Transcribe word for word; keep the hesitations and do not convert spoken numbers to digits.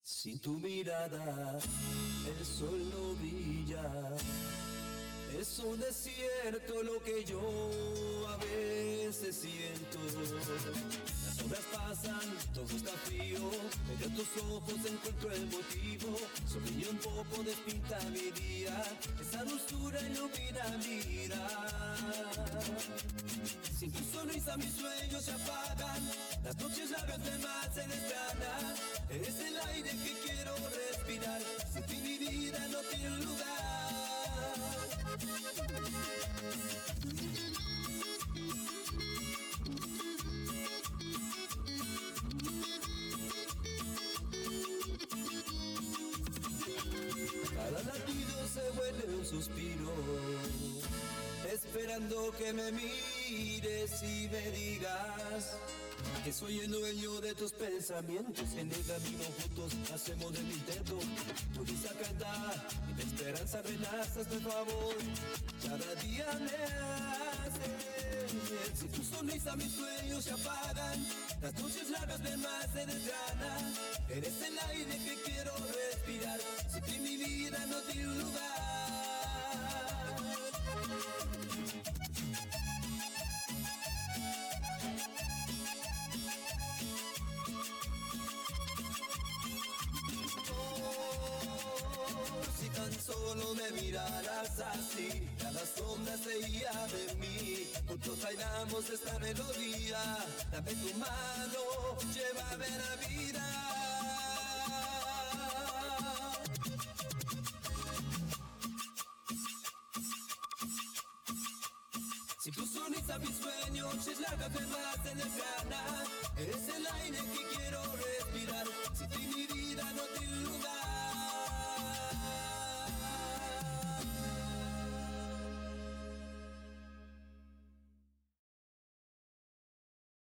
Sin tu mirada, el sol no brilla. Es un desierto lo que yo a veces siento. Las horas pasan, todo está frío. Entre tus ojos encuentro el motivo. Sonríe un poco, despinta mi día. Esa dulzura ilumina mi vida. Sin tu sonrisa mis sueños se apagan. Las noches largas de mar se desgranan. Eres el aire que quiero respirar. Sin ti mi vida no tiene un lugar. Cada latido se vuelve un suspiro, esperando que me mires y me digas que soy el dueño de tus pensamientos. En el camino juntos hacemos el intento. Tu risa canta y mi esperanza renace, por favor. Cada día me hace. Si tu sonrisa mis sueños se apagan. Las noches largas del mar se desgranan. Eres el aire que quiero respirar. Sin ti mi vida no tiene un lugar. Si tan solo me miraras así, cada sombra se iría de mí. Juntos bailamos esta melodía. Dame tu mano, llévame a la vida. Si tu sonrisa mis sueños es larga que más se desgana. Eres el aire que quiero respirar.